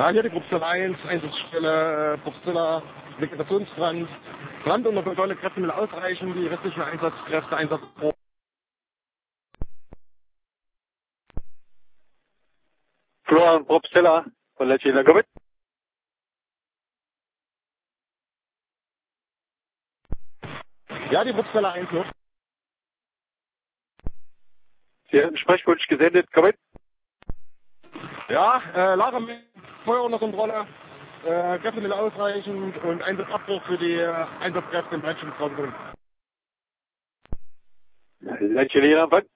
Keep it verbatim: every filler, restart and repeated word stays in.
Ja, hier die Gruppstelle eins, Einsatzstelle, äh, Bruchzilla, Vegetationsbrand. Brand unter Kontrolle, Kräftemittel ausreichen, die restlichen Einsatzkräfte, Einsatzgruppen. Florian Bruchzilla von Letschina, komm mit. Ja, die Bruchstelle eins noch. Sie haben Sprechwunsch gesendet, komm mit. Ja, äh, Lager mit Feuer unter Kontrolle, äh, Kräftemittel ausreichend und Einsatzabbruch für die äh, Einsatzkräfte im Brandschutzraum. Letschina,